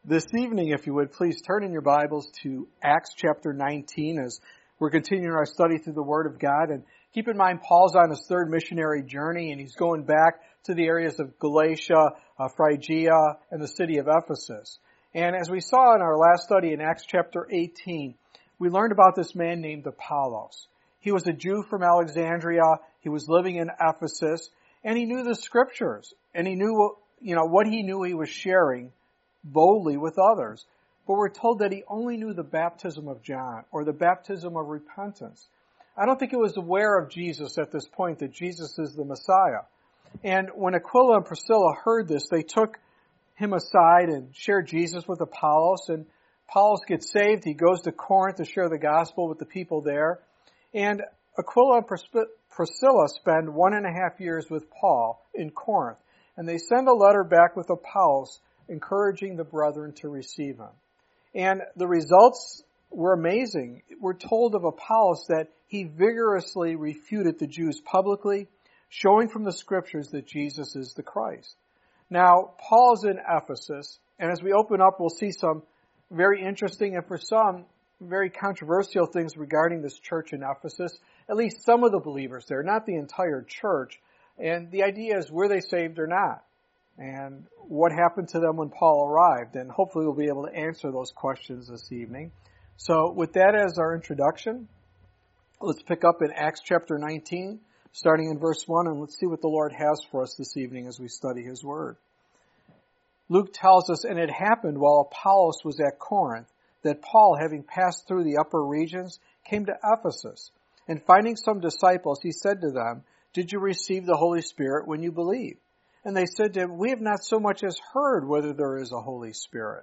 This evening, if you would, please turn in your Bibles to Acts chapter 19 as we're continuing our study through the Word of God. And keep in mind, Paul's on his third missionary journey, and he's going back to the areas of Galatia, Phrygia, and the city of Ephesus. And as we saw in our last study in Acts chapter 18, we learned about this man named Apollos. He was a Jew from Alexandria. He was living in Ephesus, and he knew the Scriptures, and he knew, what he knew he was sharing boldly with others. But we're told that he only knew the baptism of John, or the baptism of repentance. I don't think he was aware of Jesus at this point, that Jesus is the Messiah. And when Aquila and Priscilla heard this, they took him aside and shared Jesus with Apollos, and Apollos gets saved. He goes to Corinth to share the gospel with the people there. And Aquila and Priscilla spend 1.5 years with Paul in Corinth, and they send a letter back with Apollos encouraging the brethren to receive him. And the results were amazing. We're told of Apollos that he vigorously refuted the Jews publicly, showing from the Scriptures that Jesus is the Christ. Now, Paul's in Ephesus, and as we open up, we'll see some very interesting and for some very controversial things regarding this church in Ephesus, at least some of the believers there, not the entire church. And the idea is, were they saved or not? And what happened to them when Paul arrived? And hopefully we'll be able to answer those questions this evening. So with that as our introduction, let's pick up in Acts chapter 19, starting in verse 1, and let's see what the Lord has for us this evening as we study His Word. Luke tells us, and it happened while Apollos was at Corinth, that Paul, having passed through the upper regions, came to Ephesus. And finding some disciples, he said to them, "Did you receive the Holy Spirit when you believed?" And they said to him, "We have not so much as heard whether there is a Holy Spirit."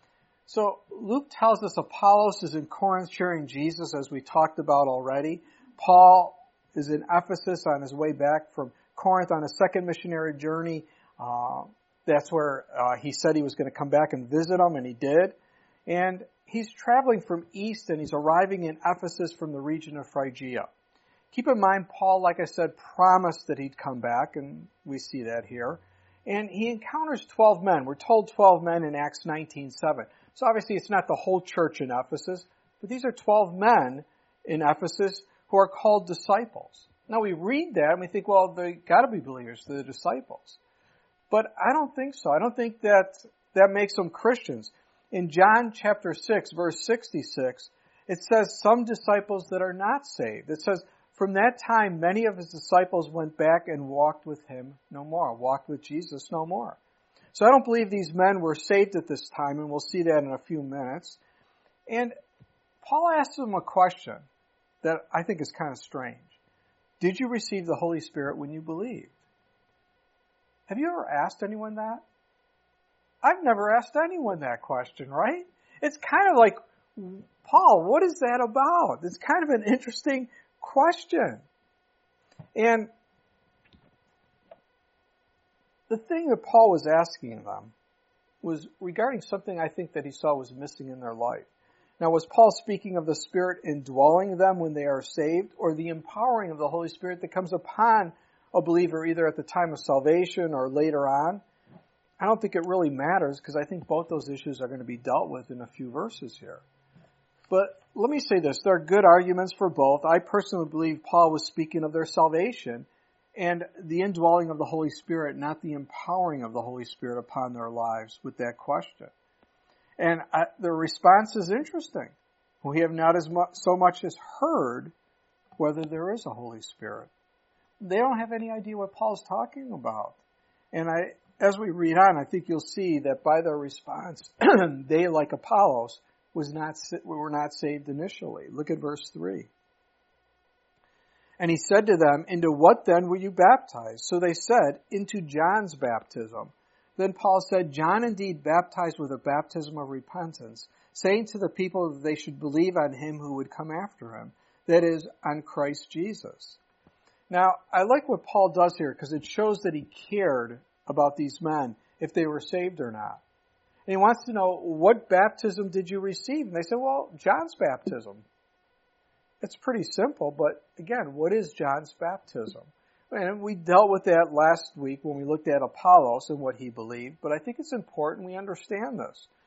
So Luke tells us Apollos is in Corinth sharing Jesus, as we talked about already. Paul is in Ephesus on his way back from Corinth on a second missionary journey. That's where he said he was going to come back and visit them, and he did. And he's traveling from east, and he's arriving in Ephesus from the region of Phrygia. Keep in mind, Paul, like I said, promised that he'd come back, and we see that here. And he encounters 12 men. We're told 12 men in Acts 19:7. So obviously it's not the whole church in Ephesus, but these are 12 men in Ephesus who are called disciples. Now we read that and we think, well, they got to be believers, they're disciples. But I don't think so. I don't think that makes them Christians. In John chapter 6, verse 66, it says some disciples that are not saved. It says, "From that time, many of his disciples went back and walked with him no more," walked with Jesus no more. So I don't believe these men were saved at this time, and we'll see that in a few minutes. And Paul asks them a question that I think is kind of strange. Did you receive the Holy Spirit when you believed? Have you ever asked anyone that? I've never asked anyone that question, right? It's kind of like, Paul, what is that about? It's kind of an interesting question. And the thing that Paul was asking them was regarding something I think that he saw was missing in their life. Now, was Paul speaking of the Spirit indwelling them when they are saved, or the empowering of the Holy Spirit that comes upon a believer either at the time of salvation or later on? I don't think it really matters, because I think both those issues are going to be dealt with in a few verses here. But let me say this, there are good arguments for both. I personally believe Paul was speaking of their salvation and the indwelling of the Holy Spirit, not the empowering of the Holy Spirit upon their lives with that question. And the response is interesting. We have not so much as heard whether there is a Holy Spirit. They don't have any idea what Paul's talking about. And as we read on, I think you'll see that by their response, they, like Apollos, were not saved initially. Look at verse 3. "And he said to them, 'Into what then were you baptized?' So they said, 'Into John's baptism.' Then Paul said, 'John indeed baptized with a baptism of repentance, saying to the people that they should believe on him who would come after him, that is, on Christ Jesus.'" Now, I like what Paul does here because it shows that he cared about these men, if they were saved or not. And he wants to know, what baptism did you receive? And they said, well, John's baptism. It's pretty simple, but again, what is John's baptism? And we dealt with that last week when we looked at Apollos and what he believed, but I think it's important we understand this.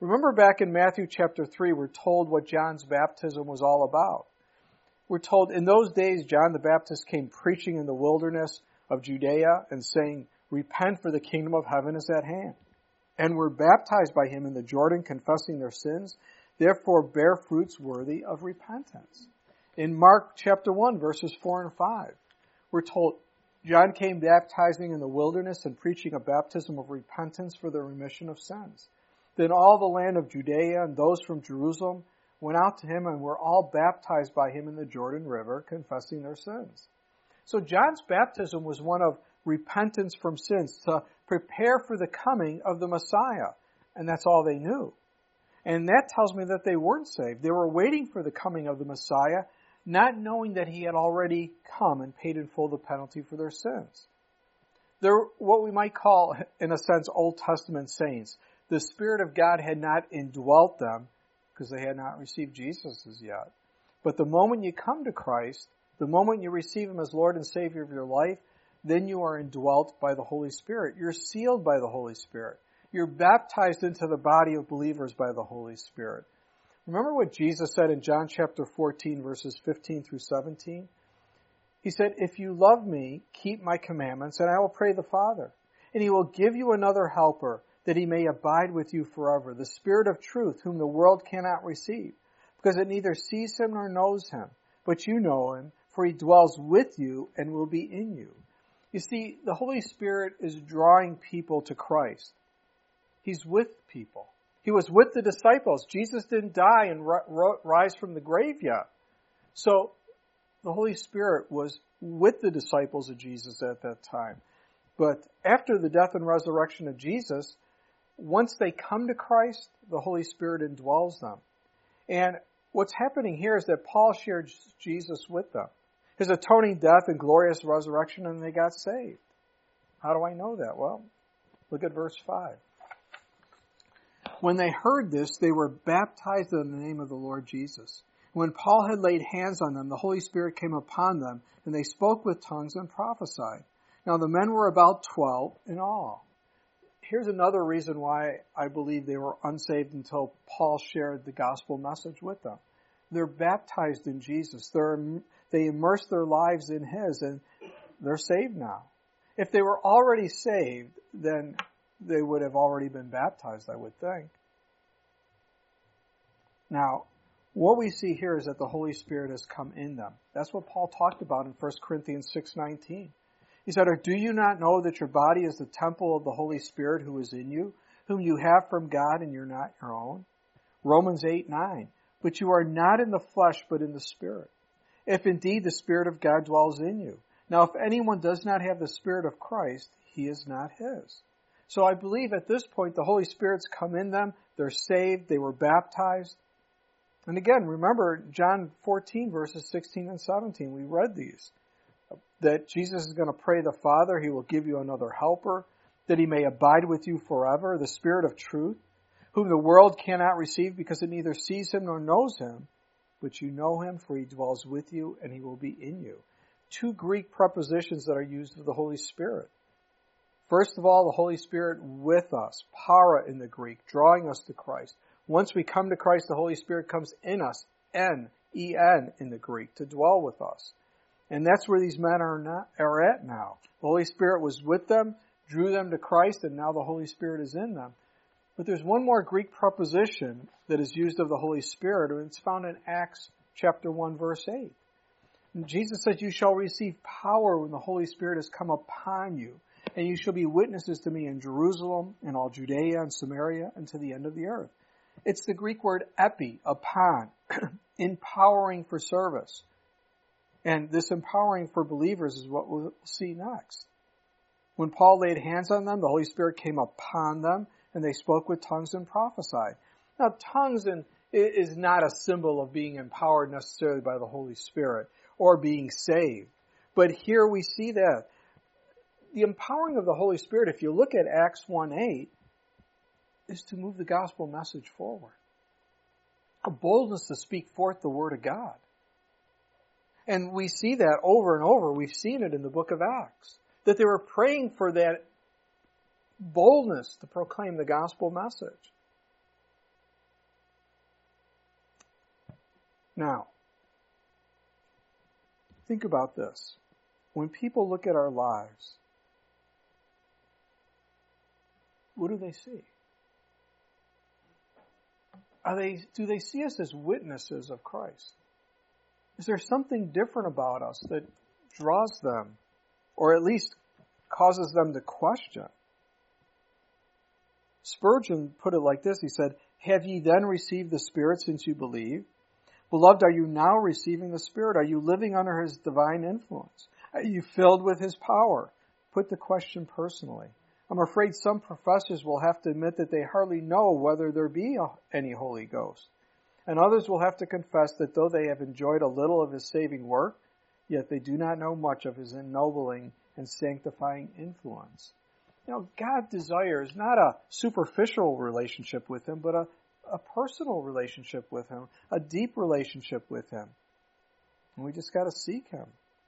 Remember back in Matthew chapter 3, we're told what John's baptism was all about. We're told in those days John the Baptist came preaching in the wilderness of Judea and saying, "Repent, for the kingdom of heaven is at hand." And were baptized by him in the Jordan, confessing their sins. Therefore bear fruits worthy of repentance. In Mark chapter 1, verses 4 and 5, we're told John came baptizing in the wilderness and preaching a baptism of repentance for the remission of sins. Then all the land of Judea and those from Jerusalem went out to him and were all baptized by him in the Jordan River, confessing their sins. So John's baptism was one of repentance from sins to prepare for the coming of the Messiah. And that's all they knew. And that tells me that they weren't saved. They were waiting for the coming of the Messiah, not knowing that he had already come and paid in full the penalty for their sins. They're what we might call, in a sense, Old Testament saints. The Spirit of God had not indwelt them because they had not received Jesus as yet. But the moment you come to Christ, the moment you receive him as Lord and Savior of your life, then you are indwelt by the Holy Spirit. You're sealed by the Holy Spirit. You're baptized into the body of believers by the Holy Spirit. Remember what Jesus said in John chapter 14, verses 15 through 17? He said, "If you love me, keep my commandments, and I will pray the Father. And he will give you another helper, that he may abide with you forever, the Spirit of truth, whom the world cannot receive, because it neither sees him nor knows him. But you know him, for he dwells with you and will be in you." You see, the Holy Spirit is drawing people to Christ. He's with people. He was with the disciples. Jesus didn't die and rise from the grave yet. So the Holy Spirit was with the disciples of Jesus at that time. But after the death and resurrection of Jesus, once they come to Christ, the Holy Spirit indwells them. And what's happening here is that Paul shared Jesus with them. His atoning death and glorious resurrection, and they got saved. How do I know that? Well, look at verse 5. When they heard this, they were baptized in the name of the Lord Jesus. When Paul had laid hands on them, the Holy Spirit came upon them, and they spoke with tongues and prophesied. Now the men were about 12 in all. Here's another reason why I believe they were unsaved until Paul shared the gospel message with them. They're baptized in Jesus. They immerse their lives in his, and they're saved now. If they were already saved, then they would have already been baptized, I would think. Now, what we see here is that the Holy Spirit has come in them. That's what Paul talked about in 1 Corinthians 6:19. He said, "Or do you not know that your body is the temple of the Holy Spirit who is in you, whom you have from God, and you're not your own?" Romans 8:9. "But you are not in the flesh, but in the Spirit. If indeed the Spirit of God dwells in you. Now if anyone does not have the Spirit of Christ, he is not his." So I believe at this point the Holy Spirit's come in them. They're saved. They were baptized. And again, remember John 14, verses 16 and 17. We read these. That Jesus is going to pray the Father. He will give you another helper, that he may abide with you forever, the Spirit of truth, whom the world cannot receive because it neither sees him nor knows him. But you know him, for he dwells with you and he will be in you. Two Greek prepositions that are used of the Holy Spirit. First of all, the Holy Spirit with us, para in the Greek, drawing us to Christ. Once we come to Christ, the Holy Spirit comes in us, N-E-N in the Greek, to dwell with us. And that's where these men are at now. The Holy Spirit was with them, drew them to Christ, and now the Holy Spirit is in them. But there's one more Greek preposition that is used of the Holy Spirit, and it's found in Acts chapter 1, verse 8. And Jesus said, "You shall receive power when the Holy Spirit has come upon you, and you shall be witnesses to me in Jerusalem, in all Judea and Samaria, and to the end of the earth." It's the Greek word epi, upon, empowering for service. And this empowering for believers is what we'll see next. When Paul laid hands on them, the Holy Spirit came upon them, and they spoke with tongues and prophesied. Now, tongues is not a symbol of being empowered necessarily by the Holy Spirit or being saved. But here we see that. The empowering of the Holy Spirit, if you look at Acts 1:8, is to move the gospel message forward. A boldness to speak forth the word of God. And we see that over and over. We've seen it in the book of Acts. That they were praying for that boldness to proclaim the gospel message. Now, think about this. When people look at our lives, what do they see? Do they see us as witnesses of Christ? Is there something different about us that draws them, or at least causes them to question? Spurgeon put it like this. He said, "Have ye then received the Spirit since you believe? Beloved, are you now receiving the Spirit? Are you living under His divine influence? Are you filled with His power?" Put the question personally. I'm afraid some professors will have to admit that they hardly know whether there be any Holy Ghost. And others will have to confess that though they have enjoyed a little of His saving work, yet they do not know much of His ennobling and sanctifying influence. God desires not a superficial relationship with Him, but a personal relationship with Him, a deep relationship with Him. And we just got to seek Him.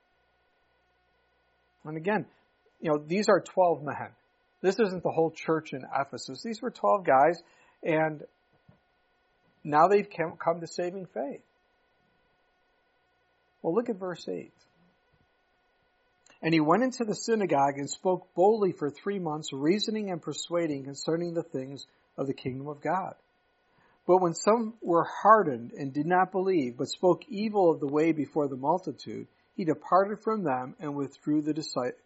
And again, these are 12 men. This isn't the whole church in Ephesus. These were 12 guys, and now they've come to saving faith. Well, look at verse 8. "And he went into the synagogue and spoke boldly for 3 months, reasoning and persuading concerning the things of the kingdom of God. But when some were hardened and did not believe, but spoke evil of the way before the multitude, he departed from them and withdrew the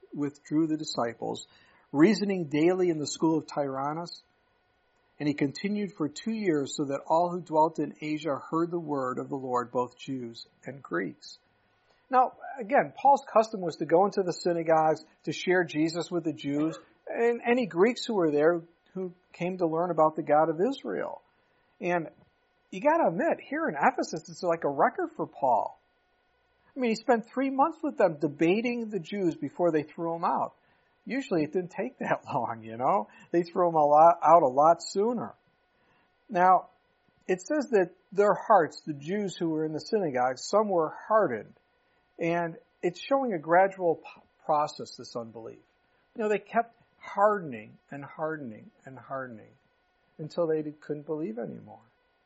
disciples, reasoning daily in the school of Tyrannus. And he continued for 2 years, so that all who dwelt in Asia heard the word of the Lord, both Jews and Greeks." Now, again, Paul's custom was to go into the synagogues to share Jesus with the Jews and any Greeks who were there who came to learn about the God of Israel. And you got to admit, here in Ephesus, it's like a record for Paul. I mean, he spent 3 months with them debating the Jews before they threw him out. Usually it didn't take that long, They threw him out a lot sooner. Now, it says that their hearts, the Jews who were in the synagogue, some were hardened. And it's showing a gradual process, this unbelief. They kept hardening and hardening and hardening until they couldn't believe anymore.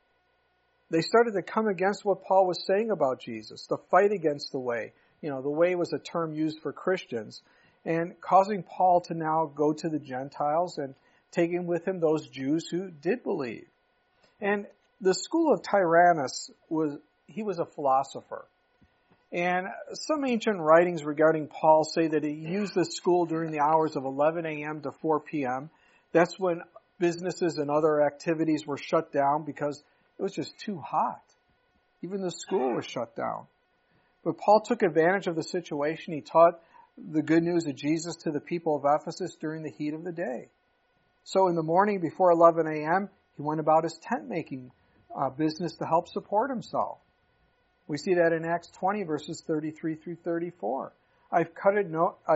They started to come against what Paul was saying about Jesus, the fight against the way. The way was a term used for Christians, and causing Paul to now go to the Gentiles and taking with him those Jews who did believe. And the school of Tyrannus was a philosopher. And some ancient writings regarding Paul say that he used this school during the hours of 11 a.m. to 4 p.m. That's when businesses and other activities were shut down because it was just too hot. Even the school was shut down. But Paul took advantage of the situation. He taught the good news of Jesus to the people of Ephesus during the heat of the day. So in the morning before 11 a.m., he went about his tent-making business to help support himself. We see that in Acts 20, verses 33 through 34. I've coveted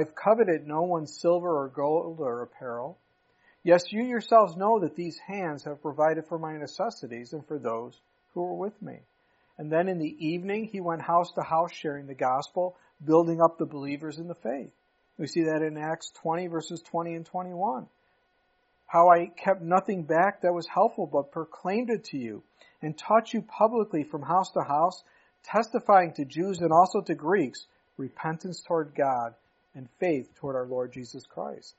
no one's silver or gold or apparel. Yes, you yourselves know that these hands have provided for my necessities and for those who were with me. And then in the evening, he went house to house sharing the gospel, building up the believers in the faith. We see that in Acts 20, verses 20 and 21. How I kept nothing back that was helpful, but proclaimed it to you and taught you publicly from house to house, testifying to Jews and also to Greeks, repentance toward God and faith toward our Lord Jesus Christ.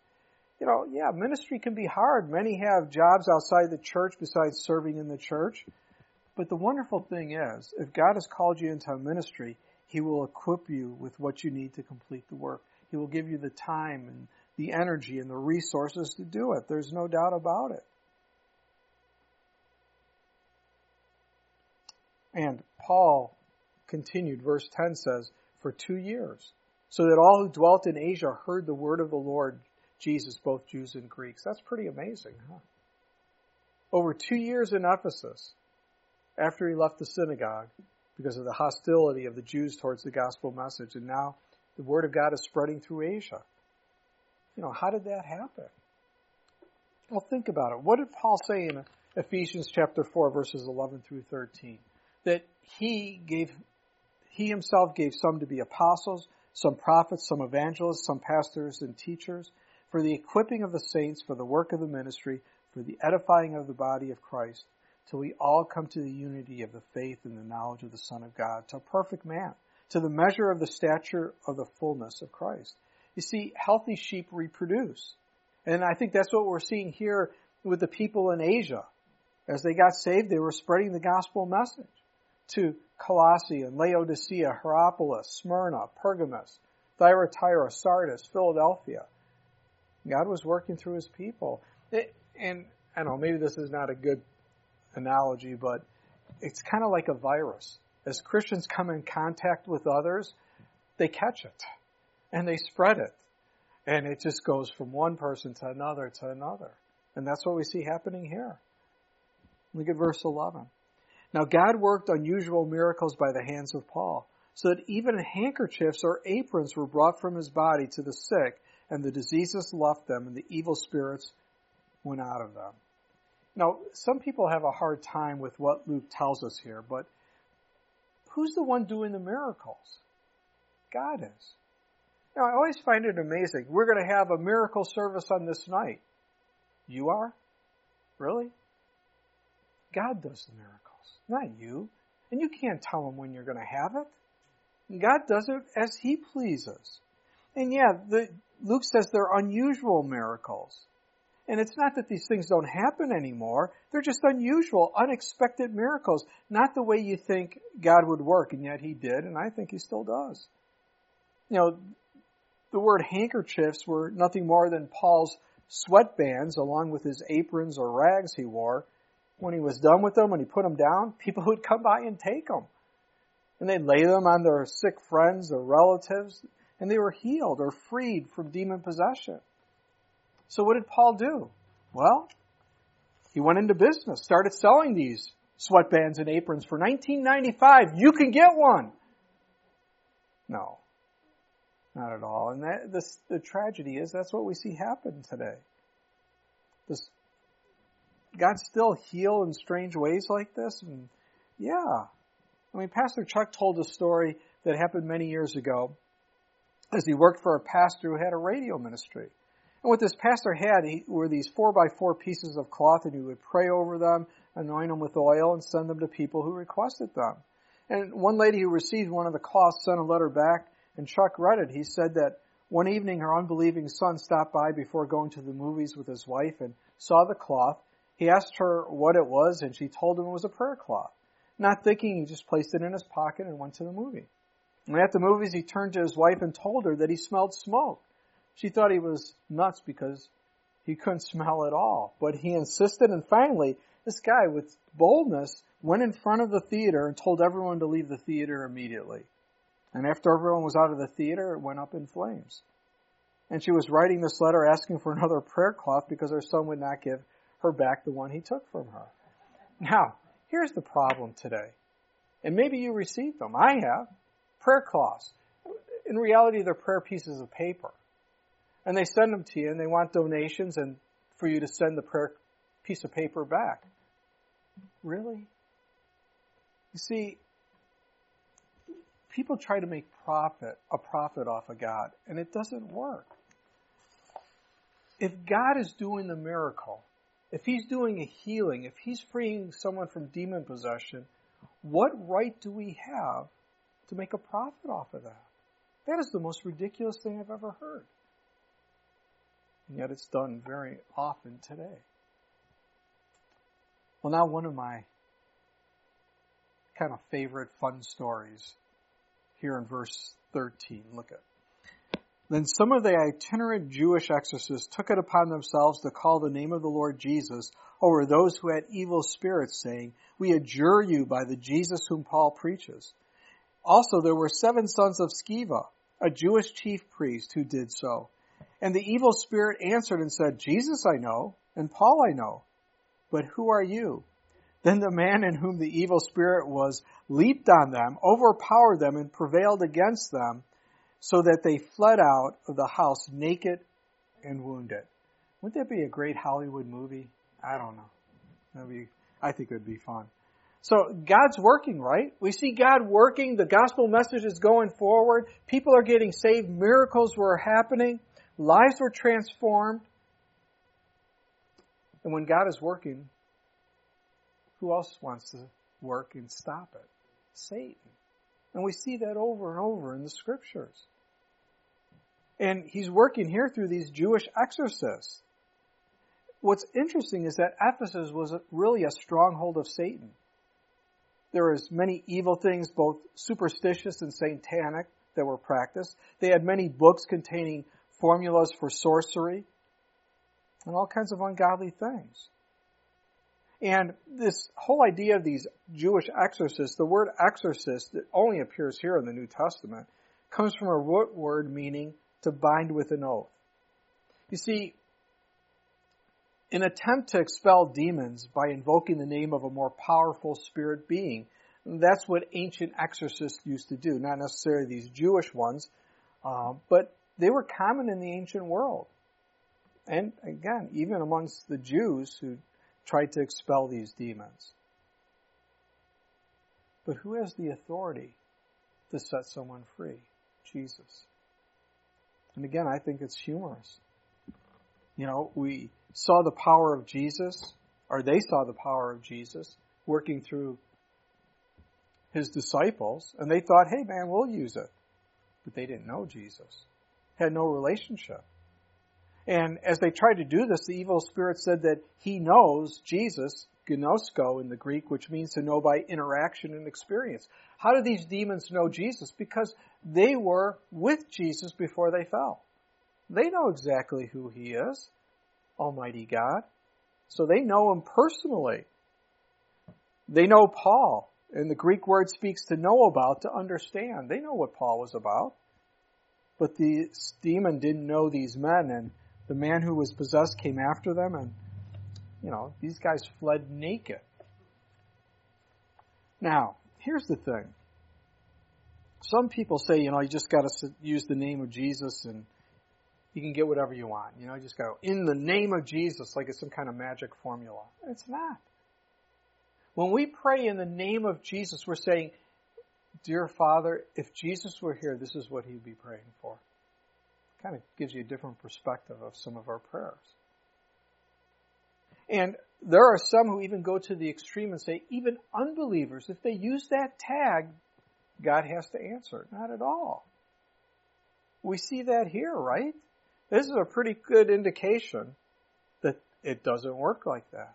Ministry can be hard. Many have jobs outside the church besides serving in the church. But the wonderful thing is, if God has called you into a ministry, He will equip you with what you need to complete the work. He will give you the time and the energy and the resources to do it. There's no doubt about it. And Paul continued, verse 10 says, for 2 years, so that all who dwelt in Asia heard the word of the Lord Jesus, both Jews and Greeks. That's pretty amazing, huh? Over 2 years in Ephesus, after he left the synagogue, because of the hostility of the Jews towards the gospel message, and now the word of God is spreading through Asia. How did that happen? Well, think about it. What did Paul say in Ephesians chapter 4, verses 11 through 13? That he himself gave some to be apostles, some prophets, some evangelists, some pastors and teachers, for the equipping of the saints, for the work of the ministry, for the edifying of the body of Christ, till we all come to the unity of the faith and the knowledge of the Son of God, to a perfect man, to the measure of the stature of the fullness of Christ. You see, healthy sheep reproduce. And I think that's what we're seeing here with the people in Asia. As they got saved, they were spreading the gospel message to Colossae and Laodicea, Hierapolis, Smyrna, Pergamos, Thyatira, Sardis, Philadelphia. God was working through his people. And I don't know, maybe this is not a good analogy, but it's kind of like a virus. As Christians come in contact with others, they catch it and they spread it. And it just goes from one person to another to another. And that's what we see happening here. Look at verse 11. Now God worked unusual miracles by the hands of Paul, so that even handkerchiefs or aprons were brought from his body to the sick, and the diseases left them, and the evil spirits went out of them. Now, some people have a hard time with what Luke tells us here, but who's the one doing the miracles? God is. Now, I always find it amazing. We're going to have a miracle service on this night. You are? Really? God does the miracles, not you. And you can't tell him when you're going to have it. And God does it as he pleases. And yeah, Luke says they're unusual miracles. And it's not that these things don't happen anymore. They're just unusual, unexpected miracles. Not the way you think God would work, and yet he did, and I think he still does. You know, the word handkerchiefs were nothing more than Paul's sweatbands along with his aprons or rags he wore. When he was done with them, when he put them down, people would come by and take them. And they'd lay them on their sick friends or relatives, and they were healed or freed from demon possession. So what did Paul do? Well, he went into business, started selling these sweatbands and aprons for $19.95. You can get one. No, not at all. And the tragedy is that's what we see happen today. God still heal in strange ways like this? And yeah. I mean, Pastor Chuck told a story that happened many years ago as he worked for a pastor who had a radio ministry. And what this pastor had were these 4x4 pieces of cloth, and he would pray over them, anoint them with oil, and send them to people who requested them. And one lady who received one of the cloths sent a letter back, and Chuck read it. He said that one evening her unbelieving son stopped by before going to the movies with his wife and saw the cloth. He asked her what it was, and she told him it was a prayer cloth. Not thinking, he just placed it in his pocket and went to the movie. And at the movies, he turned to his wife and told her that he smelled smoke. She thought he was nuts because he couldn't smell at all. But he insisted, and finally, this guy with boldness went in front of the theater and told everyone to leave the theater immediately. And after everyone was out of the theater, it went up in flames. And she was writing this letter asking for another prayer cloth because her son would not give her back the one he took from her. Now, here's the problem today. And maybe you received them. I have. Prayer cloths. In reality, they're prayer pieces of paper. And they send them to you, and they want donations and for you to send the prayer piece of paper back. Really? You see, people try to make a profit off of God, and it doesn't work. If God is doing the miracle, if he's doing a healing, if he's freeing someone from demon possession, what right do we have to make a profit off of that? That is the most ridiculous thing I've ever heard. And yet it's done very often today. Well, now one of my kind of favorite fun stories here in verse 13. Look at. Then some of the itinerant Jewish exorcists took it upon themselves to call the name of the Lord Jesus over those who had evil spirits, saying, "We adjure you by the Jesus whom Paul preaches." Also there were 7 sons of Sceva, a Jewish chief priest, who did so. And the evil spirit answered and said, "Jesus I know, and Paul I know, but who are you?" Then the man in whom the evil spirit was leaped on them, overpowered them, and prevailed against them, so that they fled out of the house naked and wounded. Wouldn't that be a great Hollywood movie? I don't know. I think it would be fun. So God's working, right? We see God working. The gospel message is going forward. People are getting saved. Miracles were happening. Lives were transformed. And when God is working, Who else wants to work and stop it? Satan. And we see that over and over in the Scriptures. And he's working here through these Jewish exorcists. What's interesting is that Ephesus was really a stronghold of Satan. There was many evil things, both superstitious and satanic, that were practiced. They had many books containing formulas for sorcery and all kinds of ungodly things. And this whole idea of these Jewish exorcists, the word exorcist that only appears here in the New Testament, comes from a root word meaning to bind with an oath. You see, an attempt to expel demons by invoking the name of a more powerful spirit being, that's what ancient exorcists used to do. Not necessarily these Jewish ones, but they were common in the ancient world. And again, even amongst the Jews who tried to expel these demons. But who has the authority to set someone free? Jesus. And again, I think it's humorous. You know, we saw the power of Jesus, or they saw the power of Jesus working through his disciples, and they thought, hey man, we'll use it. But they didn't know Jesus. Had no relationship. And as they tried to do this, the evil spirit said that he knows Jesus, gnosko in the Greek, which means to know by interaction and experience. How do these demons know Jesus? Because they were with Jesus before they fell. They know exactly who he is, Almighty God. So they know him personally. They know Paul. And the Greek word speaks to know about, to understand. They know what Paul was about. But the demon didn't know these men, and the man who was possessed came after them, and, you know, these guys fled naked. Now, here's the thing. Some people say, you know, you just got to use the name of Jesus and you can get whatever you want. You know, you just got to, in the name of Jesus, like it's some kind of magic formula. It's not. When we pray in the name of Jesus, we're saying, Dear Father, if Jesus were here, this is what he'd be praying for. Kind of gives you a different perspective of some of our prayers. And there are some who even go to the extreme and say, even unbelievers, if they use that tag, God has to answer. Not at all. We see that here, right? This is a pretty good indication that it doesn't work like that.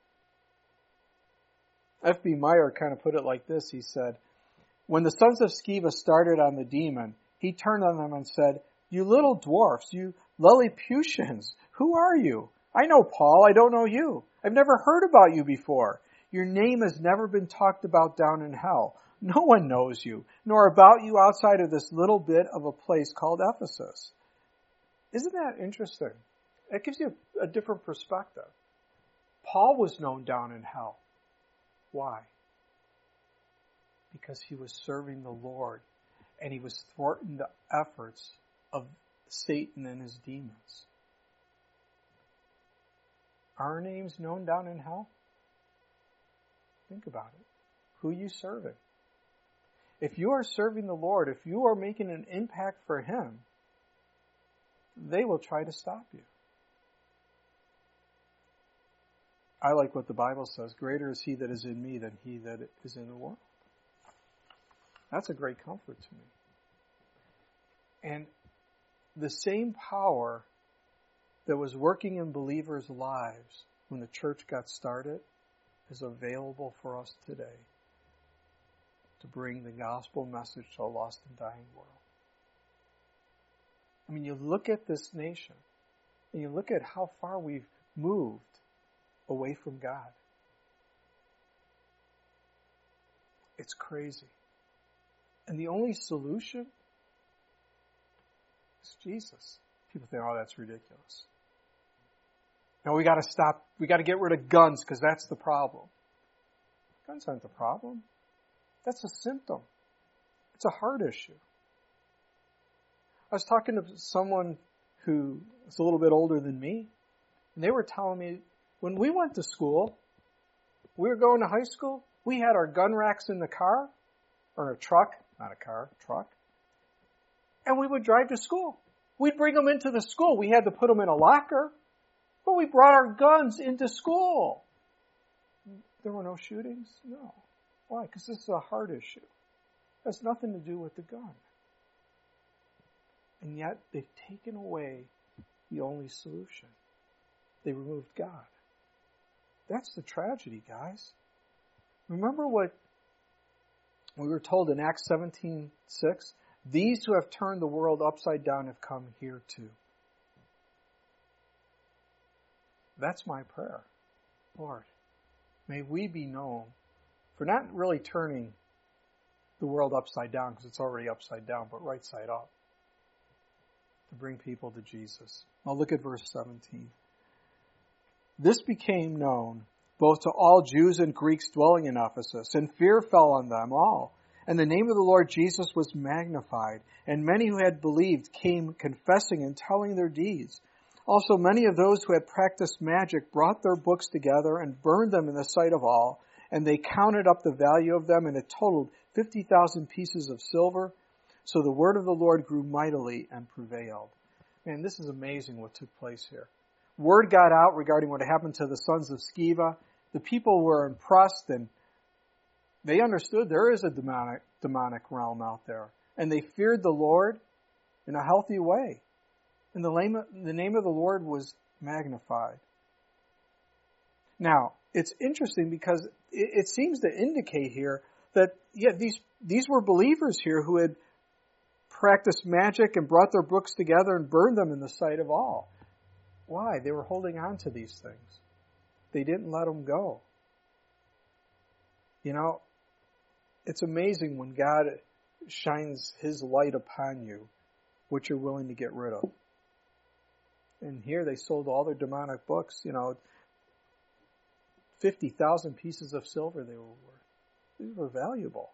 F.B. Meyer kind of put it like this. He said, when the sons of Sceva started on the demon, he turned on them and said, you little dwarfs, you Lilliputians, who are you? I know Paul, I don't know you. I've never heard about you before. Your name has never been talked about down in hell. No one knows you, nor about you outside of this little bit of a place called Ephesus. Isn't that interesting? It gives you a different perspective. Paul was known down in hell. Why? Because he was serving the Lord, and he was thwarting the efforts of Satan and his demons. Are our names known down in hell? Think about it. Who are you serving? If you are serving the Lord, if you are making an impact for him, they will try to stop you. I like what the Bible says. Greater is he that is in me than he that is in the world. That's a great comfort to me. And the same power that was working in believers' lives when the church got started is available for us today to bring the gospel message to a lost and dying world. I mean, you look at this nation, and you look at how far we've moved away from God. It's crazy. And the only solution is Jesus. People think, oh, that's ridiculous. No, we got to stop. We got to get rid of guns because that's the problem. Guns aren't the problem. That's a symptom. It's a heart issue. I was talking to someone who is a little bit older than me, and they were telling me when we went to school, we were going to high school, we had our gun racks in the car, or a truck, not a car, truck, and we would drive to school. We'd bring them into the school. We had to put them in a locker, but we brought our guns into school. There were no shootings? No. Why? Because this is a heart issue. It has nothing to do with the gun. And yet they've taken away the only solution. They removed God. That's the tragedy, guys. Remember what we were told in Acts 17:6? These who have turned the world upside down have come here too. That's my prayer. Lord, may we be known for not really turning the world upside down, because it's already upside down, but right side up, to bring people to Jesus. Now look at verse 17. This became known both to all Jews and Greeks dwelling in Ephesus, and fear fell on them all. And the name of the Lord Jesus was magnified, and many who had believed came confessing and telling their deeds. Also many of those who had practiced magic brought their books together and burned them in the sight of all, and they counted up the value of them, and it totaled 50,000 pieces of silver. So the word of the Lord grew mightily and prevailed. Man, this is amazing what took place here. Word got out regarding what happened to the sons of Sceva. The people were impressed, and they understood there is a demonic realm out there. And they feared the Lord in a healthy way. And the name of the Lord was magnified. Now, it's interesting because it seems to indicate here that, these were believers here who had practiced magic and brought their books together and burned them in the sight of all. Why? They were holding on to these things. They didn't let them go. You know, it's amazing when God shines His light upon you, what you're willing to get rid of. And here they sold all their demonic books, 50,000 pieces of silver they were worth. These were valuable.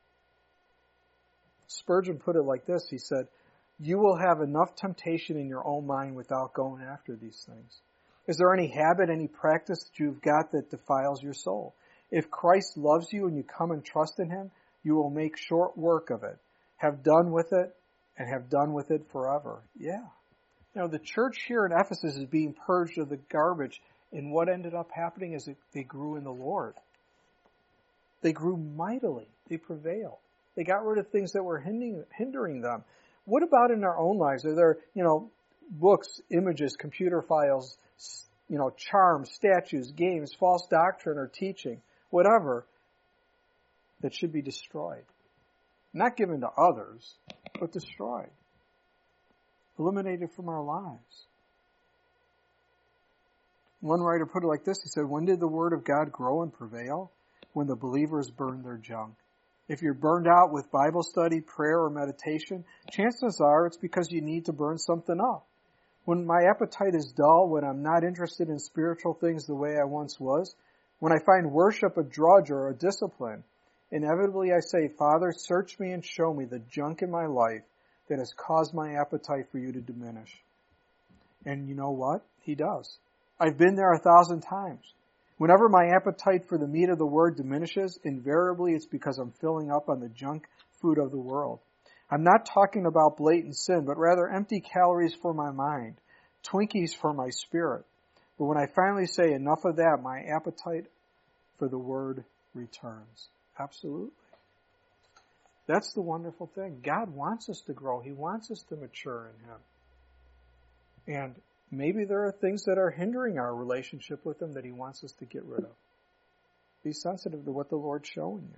Spurgeon put it like this. He said, you will have enough temptation in your own mind without going after these things. Is there any habit, any practice that you've got that defiles your soul? If Christ loves you and you come and trust in Him, you will make short work of it. Have done with it and have done with it forever. Yeah. The church here in Ephesus is being purged of the garbage. And what ended up happening is that they grew in the Lord. They grew mightily. They prevailed. They got rid of things that were hindering them. What about in our own lives? Are there, books, images, computer files, charms, statues, games, false doctrine or teaching, whatever, that should be destroyed? Not given to others, but destroyed. Eliminated from our lives. One writer put it like this. He said, when did the word of God grow and prevail? When the believers burned their junk. If you're burned out with Bible study, prayer, or meditation, chances are it's because you need to burn something up. When my appetite is dull, when I'm not interested in spiritual things the way I once was, when I find worship a drudge or a discipline, inevitably I say, Father, search me and show me the junk in my life that has caused my appetite for you to diminish. And you know what? He does. I've been there 1,000 times. Whenever my appetite for the meat of the word diminishes, invariably it's because I'm filling up on the junk food of the world. I'm not talking about blatant sin, but rather empty calories for my mind, Twinkies for my spirit. But when I finally say enough of that, my appetite for the word returns. Absolutely. That's the wonderful thing. God wants us to grow. He wants us to mature in Him. And maybe there are things that are hindering our relationship with Him that He wants us to get rid of. Be sensitive to what the Lord's showing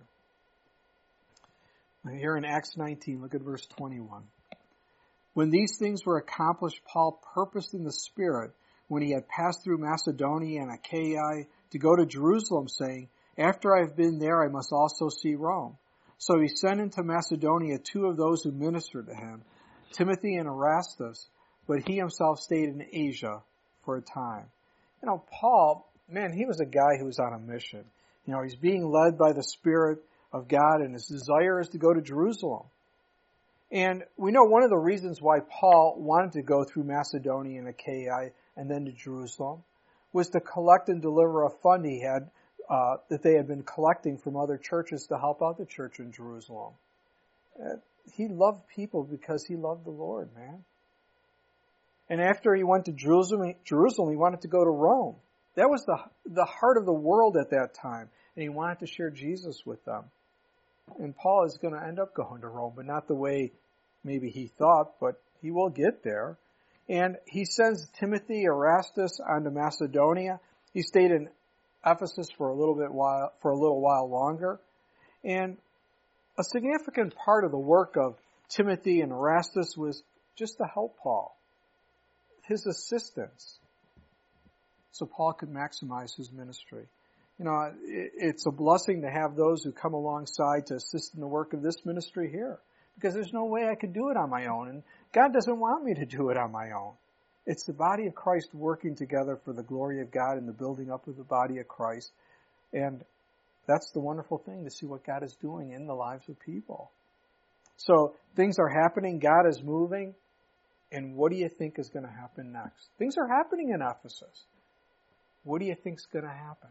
you. Here in Acts 19, look at verse 21. When these things were accomplished, Paul purposed in the Spirit, when he had passed through Macedonia and Achaia, to go to Jerusalem, saying, after I have been there, I must also see Rome. So he sent into Macedonia 2 of those who ministered to him, Timothy and Erastus, but he himself stayed in Asia for a time. Paul, he was a guy who was on a mission. He's being led by the Spirit of God, and his desire is to go to Jerusalem. And we know one of the reasons why Paul wanted to go through Macedonia and Achaia and then to Jerusalem was to collect and deliver a fund he had that they had been collecting from other churches to help out the church in Jerusalem. He loved people because he loved the Lord, man. And after he went to Jerusalem, he wanted to go to Rome. That was the heart of the world at that time. and he wanted to share Jesus with them. And Paul is going to end up going to Rome, but not the way maybe he thought, but he will get there. And he sends Timothy, Erastus, on to Macedonia. He stayed in Ephesus for a little while longer. And a significant part of the work of Timothy and Erastus was just to help Paul, his assistance, so Paul could maximize his ministry. You know, it's a blessing to have those who come alongside to assist in the work of this ministry here, because there's no way I could do it on my own, and God doesn't want me to do it on my own. It's the body of Christ working together for the glory of God and the building up of the body of Christ, and that's the wonderful thing, to see what God is doing in the lives of people. So things are happening, God is moving, and what do you think is going to happen next? Things are happening in Ephesus. What do you think is going to happen?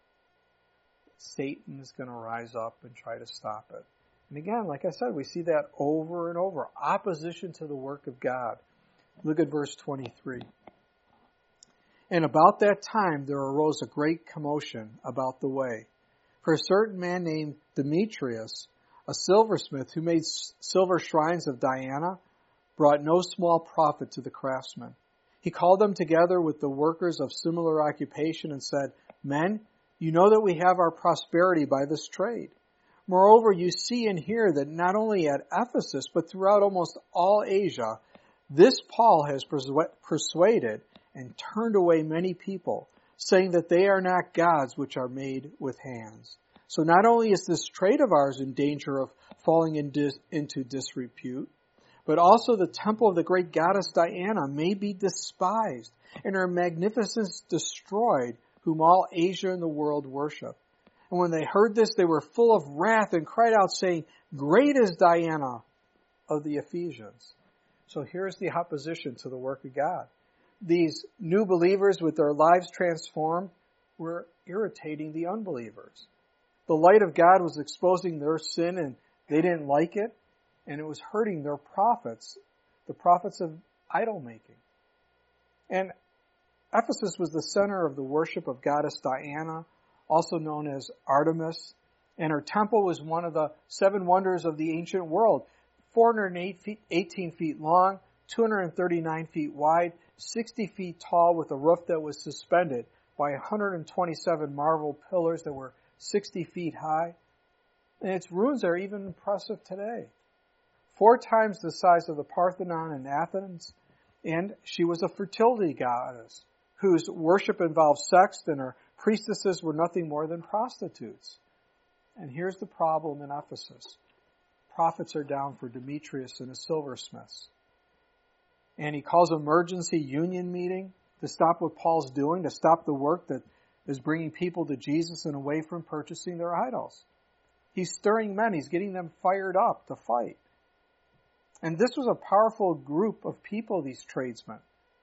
Satan is going to rise up and try to stop it. And again, like I said, we see that over and over. Opposition to the work of God. Look at verse 23. And about that time there arose a great commotion about the way. For a certain man named Demetrius, a silversmith who made silver shrines of Diana, brought no small profit to the craftsmen. He called them together with the workers of similar occupation and said, Men, you know that we have our prosperity by this trade. Moreover, you see and hear that not only at Ephesus, but throughout almost all Asia, this Paul has persuaded and turned away many people, saying that they are not gods which are made with hands. So not only is this trade of ours in danger of falling into disrepute, but also the temple of the great goddess Diana may be despised, and her magnificence destroyed, whom all Asia and the world worship. And when they heard this, they were full of wrath and cried out, saying, Great is Diana of the Ephesians. So here's the opposition to the work of God. These new believers with their lives transformed were irritating the unbelievers. The light of God was exposing their sin, and they didn't like it, and it was hurting their prophets, the prophets of idol making. And Ephesus was the center of the worship of goddess Diana, also known as Artemis, and her temple was one of the 7 wonders of the ancient world, 418 feet long, 239 feet wide, 60 feet tall, with a roof that was suspended by 127 marble pillars that were 60 feet high. And its ruins are even impressive today. 4 times the size of the Parthenon in Athens, and she was a fertility goddess whose worship involved sex, and her priestesses were nothing more than prostitutes. And here's the problem in Ephesus. Prophets are down for Demetrius and his silversmiths. And he calls an emergency union meeting to stop what Paul's doing, to stop the work that is bringing people to Jesus and away from purchasing their idols. He's stirring men. He's getting them fired up to fight. And this was a powerful group of people, these tradesmen.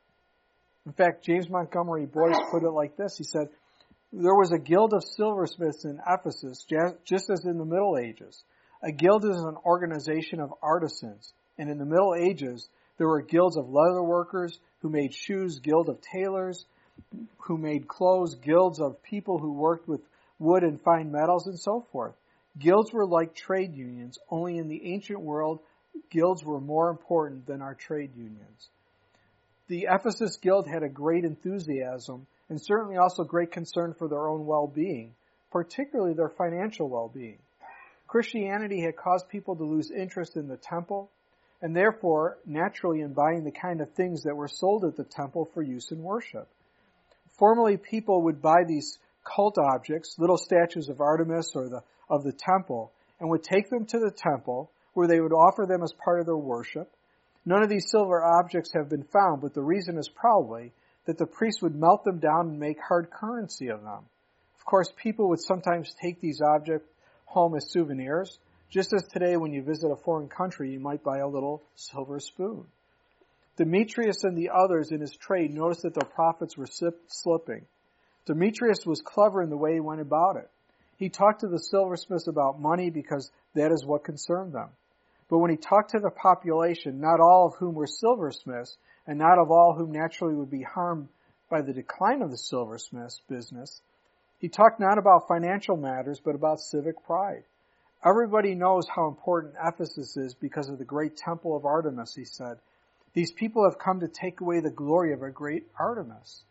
In fact, James Montgomery Boyce put it like this. He said, there was a guild of silversmiths in Ephesus, just as in the Middle Ages. A guild is an organization of artisans. And in the Middle Ages, there were guilds of leather workers who made shoes, guild of tailors who made clothes, guilds of people who worked with wood and fine metals, and so forth. Guilds were like trade unions, only in the ancient world, guilds were more important than our trade unions. The Ephesus guild had a great enthusiasm and certainly also great concern for their own well-being, particularly their financial well-being. Christianity had caused people to lose interest in the temple, and therefore, naturally in buying the kind of things that were sold at the temple for use in worship. Formerly, people would buy these cult objects, little statues of Artemis or of the temple, and would take them to the temple, where they would offer them as part of their worship. None of these silver objects have been found, but the reason is probably that the priests would melt them down and make hard currency of them. Of course, people would sometimes take these objects home as souvenirs, just as today when you visit a foreign country, you might buy a little silver spoon. Demetrius and the others in his trade noticed that their profits were slipping. Demetrius was clever in the way he went about it. He talked to the silversmiths about money because that is what concerned them. But when he talked to the population, not all of whom were silversmiths, and not of all whom naturally would be harmed by the decline of the silversmiths' business, He talked not about financial matters, but about civic pride. Everybody knows how important Ephesus is because of the great temple of Artemis, he said. These people have come to take away the glory of a great Artemis.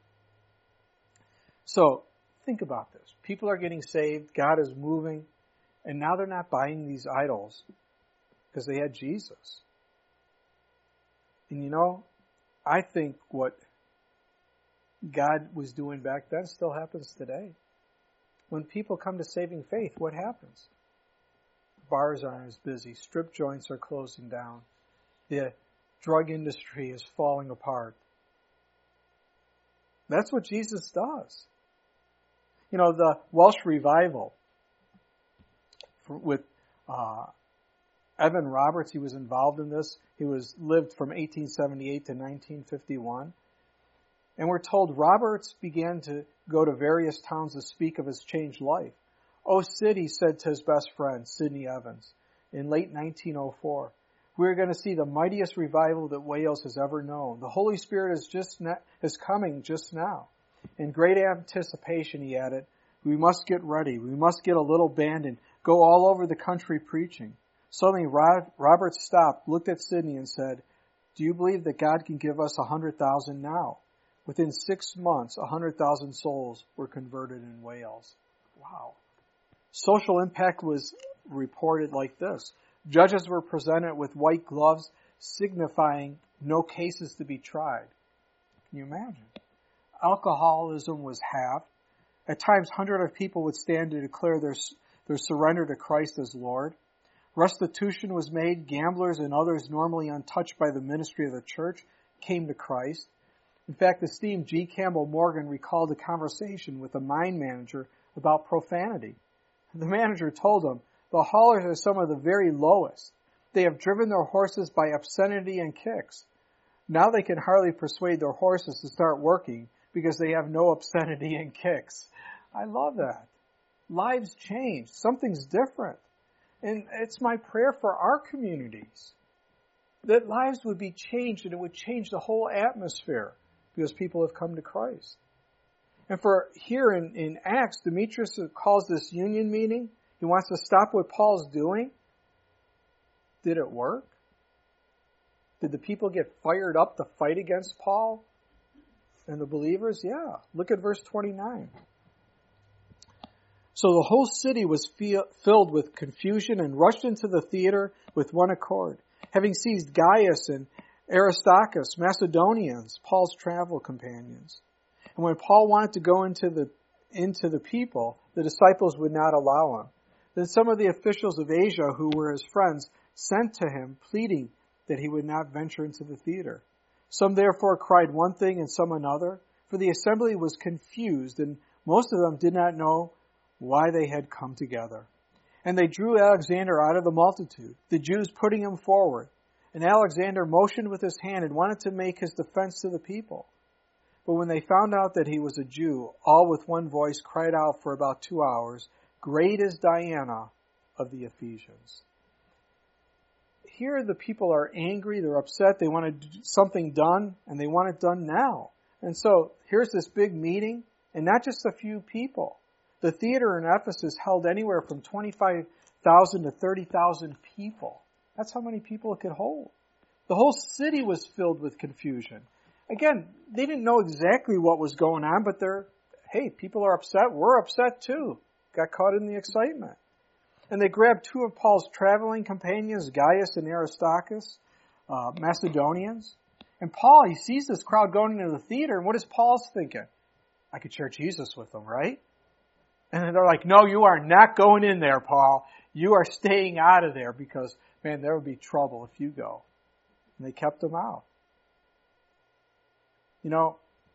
So, think about this. People are getting saved, God is moving, and now they're not buying these idols because they had Jesus. And you know, I think what God was doing back then still happens today. When people come to saving faith, what happens? Bars aren't as busy. Strip joints are closing down. The drug industry is falling apart. That's what Jesus does. You know, the Welsh revival with Evan Roberts, he was involved in this. He lived from 1878 to 1951. And we're told Roberts began to go to various towns to speak of his changed life. "Oh, Sid," he said to his best friend, Sidney Evans, in late 1904, "we're going to see the mightiest revival that Wales has ever known. The Holy Spirit is coming just now. In great anticipation," he added, "we must get ready. We must get a little band and go all over the country preaching." Suddenly, Roberts stopped, looked at Sidney, and said, "Do you believe that God can give us 100,000 now?" Within 6 months, 100,000 souls were converted in Wales. Wow. Social impact was reported like this. Judges were presented with white gloves signifying no cases to be tried. Can you imagine? Alcoholism was halved. At times, hundreds of people would stand to declare their surrender to Christ as Lord. Restitution was made. Gamblers and others normally untouched by the ministry of the church came to Christ. In fact, esteemed G. Campbell Morgan recalled a conversation with a mine manager about profanity. The manager told him, "The haulers are some of the very lowest. They have driven their horses by obscenity and kicks. Now they can hardly persuade their horses to start working because they have no obscenity and kicks." I love that. Lives change. Something's different. And it's my prayer for our communities that lives would be changed and it would change the whole atmosphere because people have come to Christ. And for here in Acts, Demetrius calls this union meeting. He wants to stop what Paul's doing. Did it work? Did the people get fired up to fight against Paul and the believers? Yeah. Look at verse 29. So the whole city was filled with confusion and rushed into the theater with one accord, having seized Gaius and Aristarchus, Macedonians, Paul's travel companions. And when Paul wanted to go into the people, the disciples would not allow him. Then some of the officials of Asia, who were his friends, sent to him, pleading that he would not venture into the theater. Some therefore cried one thing and some another, for the assembly was confused, and most of them did not know why they had come together. And they drew Alexander out of the multitude, the Jews putting him forward. And Alexander motioned with his hand and wanted to make his defense to the people. But when they found out that he was a Jew, all with one voice cried out for about 2 hours, "Great is Diana of the Ephesians." Here the people are angry, they're upset, they want something done, and they want it done now. And so here's this big meeting, and not just a few people. The theater in Ephesus held anywhere from 25,000 to 30,000 people. That's how many people it could hold. The whole city was filled with confusion. Again, they didn't know exactly what was going on, but hey, people are upset. We're upset too. Got caught in the excitement. And they grabbed 2 of Paul's traveling companions, Gaius and Aristarchus, Macedonians. And Paul, he sees this crowd going into the theater, and what is Paul thinking? I could share Jesus with them, right? And they're like, "No, you are not going in there, Paul. You are staying out of there because, man, there would be trouble if you go." And they kept him out. You know,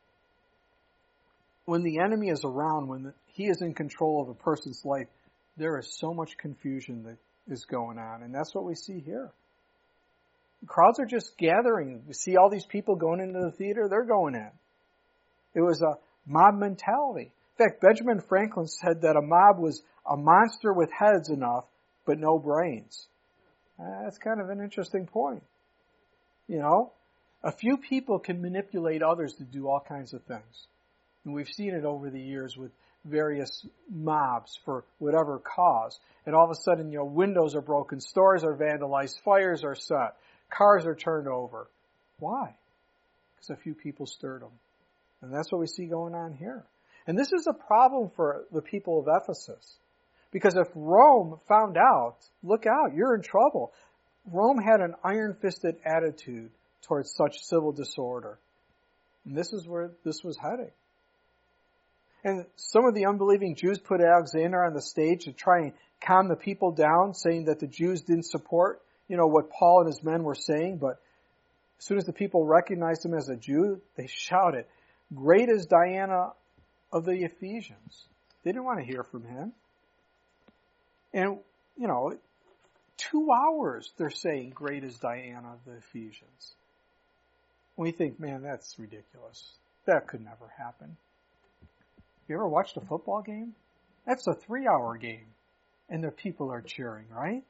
when the enemy is around, when he is in control of a person's life, there is so much confusion that is going on. And that's what we see here. The crowds are just gathering. We see all these people going into the theater. They're going in. It was a mob mentality. In fact, Benjamin Franklin said that a mob was a monster with heads enough, but no brains. That's kind of an interesting point. You know, a few people can manipulate others to do all kinds of things. And we've seen it over the years with various mobs for whatever cause. And all of a sudden, windows are broken, stores are vandalized, fires are set, cars are turned over. Why? Because a few people stirred them. And that's what we see going on here. And this is a problem for the people of Ephesus. Because if Rome found out, look out, you're in trouble. Rome had an iron-fisted attitude towards such civil disorder. And this is where this was heading. And some of the unbelieving Jews put Alexander on the stage to try and calm the people down, saying that the Jews didn't support, what Paul and his men were saying. But as soon as the people recognized him as a Jew, they shouted, "Great is Diana of the Ephesians." They didn't want to hear from him. And, 2 hours they're saying, "Great is Diana of the Ephesians." We think, man, that's ridiculous. That could never happen. You ever watched a football game? That's a 3-hour game. And the people are cheering, right?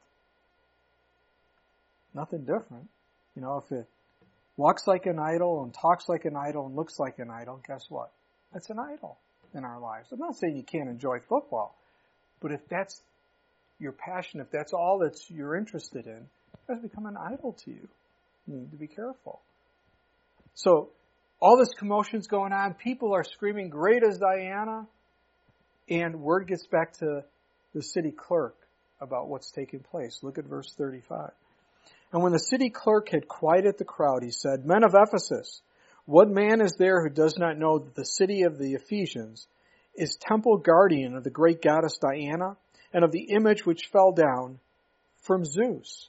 Nothing different. If it walks like an idol and talks like an idol and looks like an idol, guess what? That's an idol in our lives. I'm not saying you can't enjoy football, but if that's your passion, if that's all that you're interested in, it has become an idol to you. You need to be careful. So, all this commotion's going on. People are screaming, "Great is Diana." And word gets back to the city clerk about what's taking place. Look at verse 35. And when the city clerk had quieted the crowd, he said, "Men of Ephesus, what man is there who does not know that the city of the Ephesians is temple guardian of the great goddess Diana and of the image which fell down from Zeus?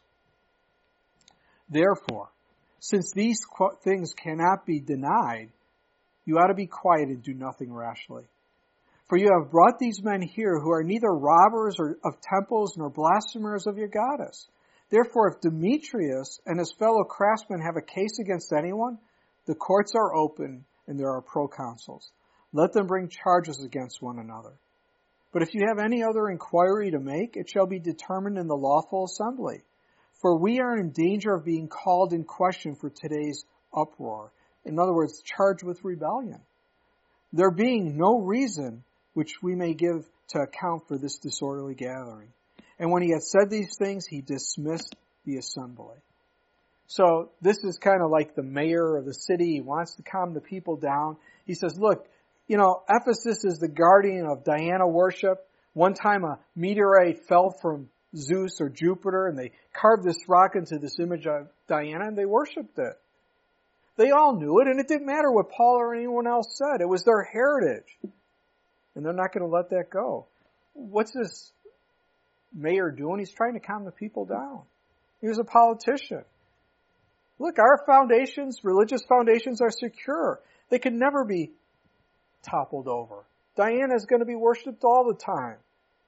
Therefore, since these things cannot be denied, you ought to be quiet and do nothing rashly. For you have brought these men here who are neither robbers or of temples nor blasphemers of your goddess. Therefore, if Demetrius and his fellow craftsmen have a case against anyone, the courts are open and there are proconsuls. Let them bring charges against one another. But if you have any other inquiry to make, it shall be determined in the lawful assembly. For we are in danger of being called in question for today's uproar." In other words, charged with rebellion. "There being no reason which we may give to account for this disorderly gathering." And when he had said these things, he dismissed the assembly. So this is kind of like the mayor of the city. He wants to calm the people down. He says, look, Ephesus is the guardian of Diana worship. One time a meteorite fell from Zeus or Jupiter, and they carved this rock into this image of Diana, and they worshipped it. They all knew it, and it didn't matter what Paul or anyone else said. It was their heritage. And they're not going to let that go. What's this mayor doing? He's trying to calm the people down. He was a politician. Look, our foundations, religious foundations, are secure. They can never be toppled over. Diana is going to be worshipped all the time.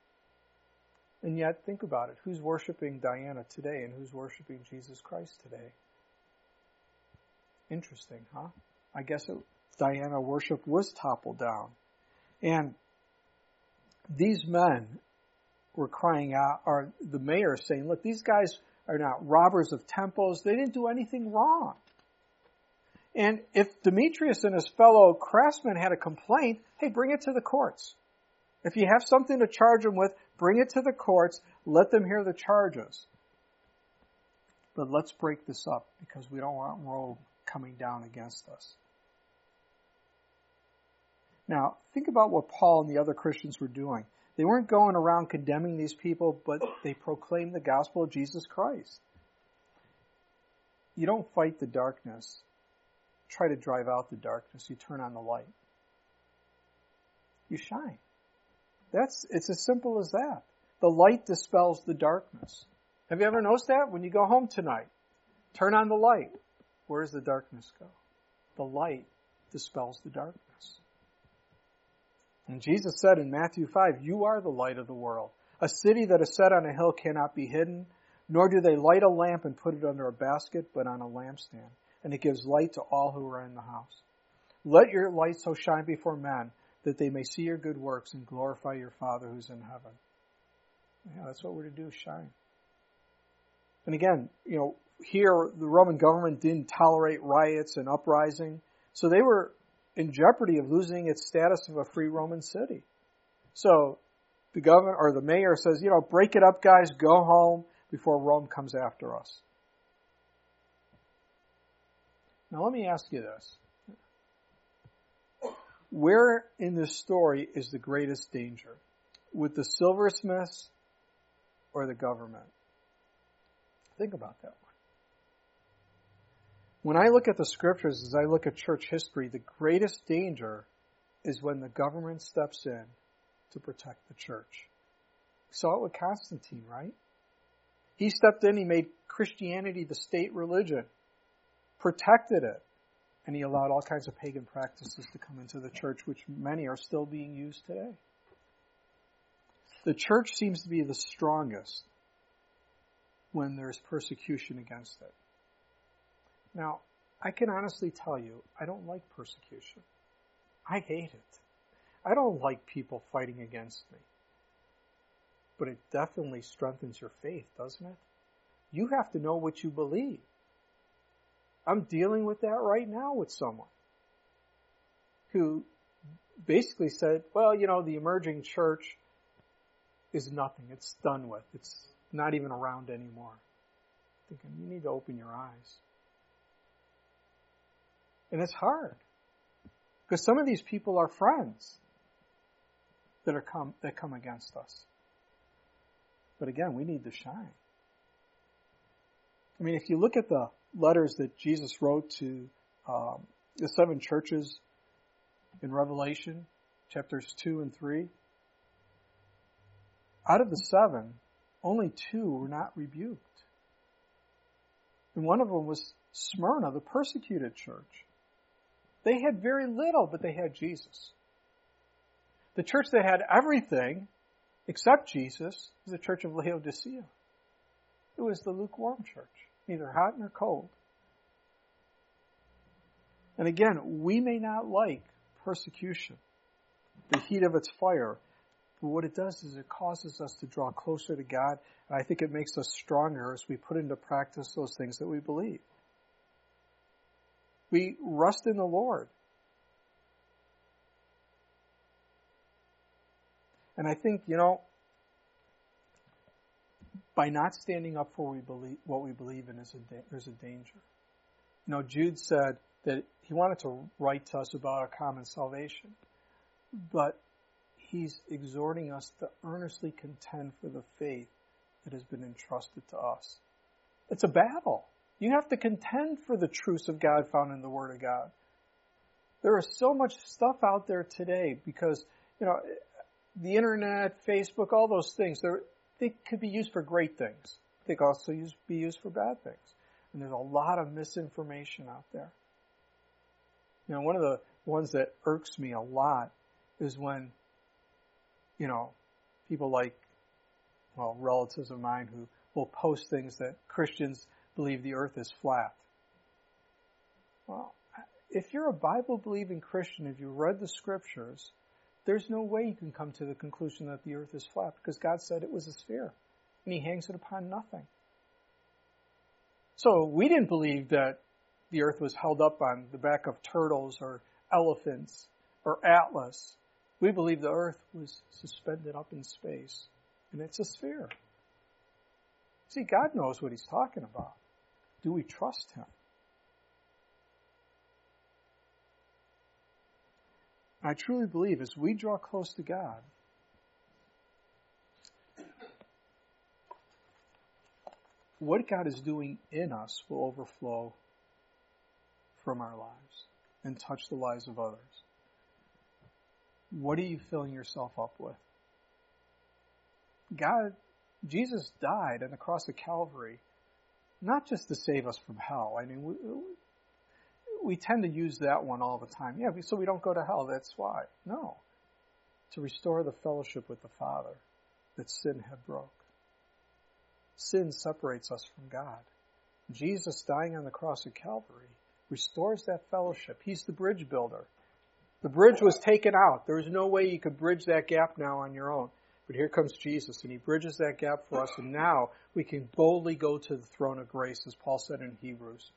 And yet, think about it. Who's worshiping Diana today and who's worshiping Jesus Christ today? Interesting, huh? I guess Diana worship was toppled down. And these men were crying out, or the mayor is saying, look, these guys are not robbers of temples. They didn't do anything wrong. And if Demetrius and his fellow craftsmen had a complaint, hey, bring it to the courts. If you have something to charge them with, bring it to the courts. Let them hear the charges. But let's break this up because we don't want Rome coming down against us. Now, think about what Paul and the other Christians were doing. They weren't going around condemning these people, but they proclaimed the gospel of Jesus Christ. You don't fight the darkness. Try to drive out the darkness. You turn on the light. You shine. It's as simple as that. The light dispels the darkness. Have you ever noticed that? When you go home tonight, turn on the light. Where does the darkness go? The light dispels the darkness. And Jesus said in Matthew 5, you are the light of the world. A city that is set on a hill cannot be hidden, nor do they light a lamp and put it under a basket, but on a lampstand. And it gives light to all who are in the house. Let your light so shine before men that they may see your good works and glorify your Father who's in heaven. Yeah, that's what we're to do, shine. And again, here the Roman government didn't tolerate riots and uprising, so they were in jeopardy of losing its status of a free Roman city. So the governor or the mayor says, break it up, guys, go home before Rome comes after us. Now let me ask you this. Where in this story is the greatest danger? With the silversmiths or the government? Think about that one. When I look at the scriptures, as I look at church history, the greatest danger is when the government steps in to protect the church. We saw it with Constantine, right? He stepped in, he made Christianity the state religion, protected it, and he allowed all kinds of pagan practices to come into the church, which many are still being used today. The church seems to be the strongest when there's persecution against it. Now, I can honestly tell you, I don't like persecution. I hate it. I don't like people fighting against me. But it definitely strengthens your faith, doesn't it? You have to know what you believe. I'm dealing with that right now with someone who basically said, well, the emerging church is nothing. It's done with. It's not even around anymore. I'm thinking, you need to open your eyes. And it's hard. Because some of these people are friends that come against us. But again, we need to shine. I mean, if you look at the letters that Jesus wrote to the 7 churches in Revelation, chapters 2 and 3, out of the 7, only 2 were not rebuked. And one of them was Smyrna, the persecuted church. They had very little, but they had Jesus. The church that had everything except Jesus was the church of Laodicea. It was the lukewarm church, neither hot nor cold. And again, we may not like persecution, the heat of its fire, but what it does is it causes us to draw closer to God, and I think it makes us stronger as we put into practice those things that we believe. We rest in the Lord. And I think, by not standing up for what we believe in, there's a danger. Jude said that he wanted to write to us about our common salvation, but he's exhorting us to earnestly contend for the faith that has been entrusted to us. It's a battle. You have to contend for the truths of God found in the Word of God. There is so much stuff out there today because, the internet, Facebook, all those things, they could be used for great things. They could also be used for bad things. And there's a lot of misinformation out there. One of the ones that irks me a lot is when, people like, relatives of mine who will post things that Christians believe the earth is flat. Well, if you're a Bible-believing Christian, if you read the scriptures, there's no way you can come to the conclusion that the earth is flat because God said it was a sphere and he hangs it upon nothing. So we didn't believe that the earth was held up on the back of turtles or elephants or Atlas. We believe the earth was suspended up in space and it's a sphere. See, God knows what he's talking about. Do we trust him? I truly believe as we draw close to God, what God is doing in us will overflow from our lives and touch the lives of others. What are you filling yourself up with? Jesus died on the cross of Calvary, not just to save us from hell. I mean, we tend to use that one all the time. Yeah, so we don't go to hell, that's why. No. To restore the fellowship with the Father that sin had broke. Sin separates us from God. Jesus dying on the cross of Calvary restores that fellowship. He's the bridge builder. The bridge was taken out. There was no way you could bridge that gap now on your own. But here comes Jesus, and he bridges that gap for us, and now we can boldly go to the throne of grace, as Paul said in Hebrews.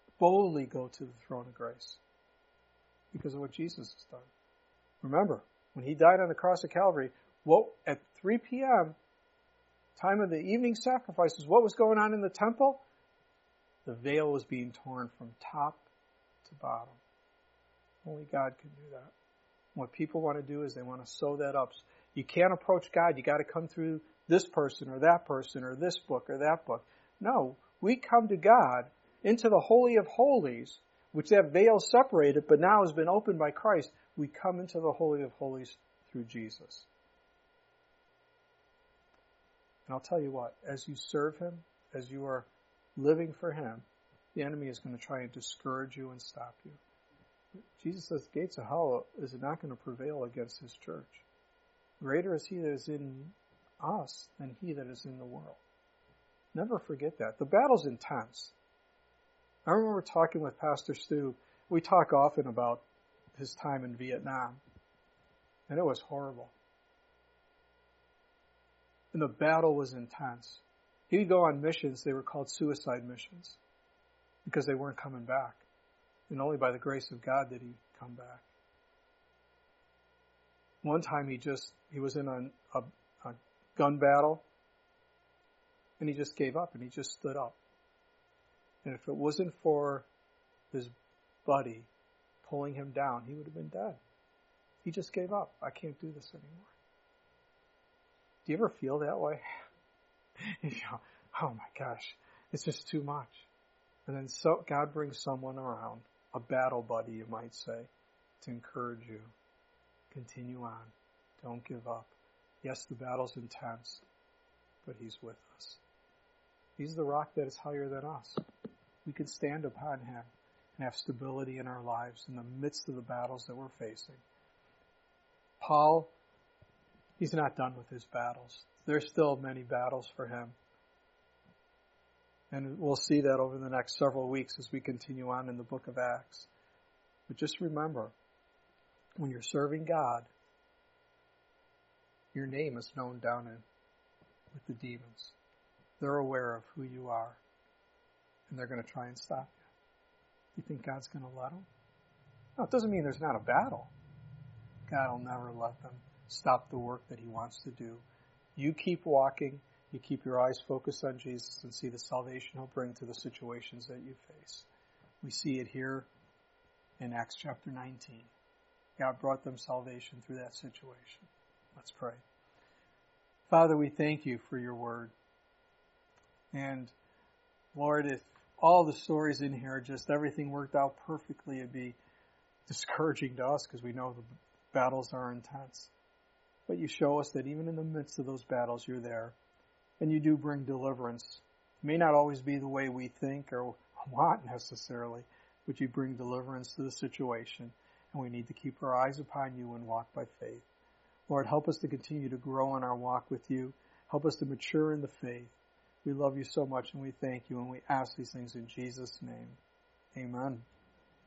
Boldly go to the throne of grace because of what Jesus has done. Remember, When he died on the cross of Calvary, at 3 p.m., time of the evening sacrifices, what was going on in the temple? The veil was being torn from top to bottom. Only God can do that. What people want to do is they want to sew that up. You can't approach God. You got to come through this person or this book or that book. No, we come to God into the Holy of Holies, which that veil separated, but now has been opened by Christ. We come into the Holy of Holies through Jesus. And I'll tell you what, as you serve Him, as you are living for Him, the enemy is going to try and discourage you and stop you. Jesus says the gates of hell is not going to prevail against His church. Greater is He that is in us than he that is in the world. Never forget that. The battle's intense. I remember talking with Pastor Stu. We talk often about his time in Vietnam. And it was horrible. And the battle was intense. He would go on missions, they were called suicide missions, because they weren't coming back. And only by the grace of God did he come back. One time he was in a gun battle, and he just gave up, and he just stood up. And if it wasn't for his buddy pulling him down, he would have been dead. He just gave up. I can't do this anymore. Do you ever feel that way? You go, oh my gosh, it's just too much. And then God brings someone around, a battle buddy, you might say, to encourage you. Continue on. Don't give up. Yes, the battle's intense, but He's with us. He's the rock that is higher than us. We can stand upon Him and have stability in our lives in the midst of the battles that we're facing. Paul, he's not done with his battles. There's still many battles for him. And we'll see that over the next several weeks as we continue on in the book of Acts. But just remember, when you're serving God, your name is known down with the demons. They're aware of who you are, and they're going to try and stop you. You think God's going to let them? No, it doesn't mean there's not a battle. God will never let them stop the work that He wants to do. You keep walking. You keep your eyes focused on Jesus and see the salvation He'll bring to the situations that you face. We see it here in Acts chapter 19. God brought them salvation through that situation. Let's pray. Father, we thank You for Your word. And Lord, if all the stories in here, just everything worked out perfectly, it'd be discouraging to us because we know the battles are intense. But You show us that even in the midst of those battles, You're there. And You do bring deliverance. It may not always be the way we think or want necessarily, but You bring deliverance to the situation. And we need to keep our eyes upon You and walk by faith. Lord, help us to continue to grow in our walk with You. Help us to mature in the faith. We love You so much and we thank You and we ask these things in Jesus' name. Amen.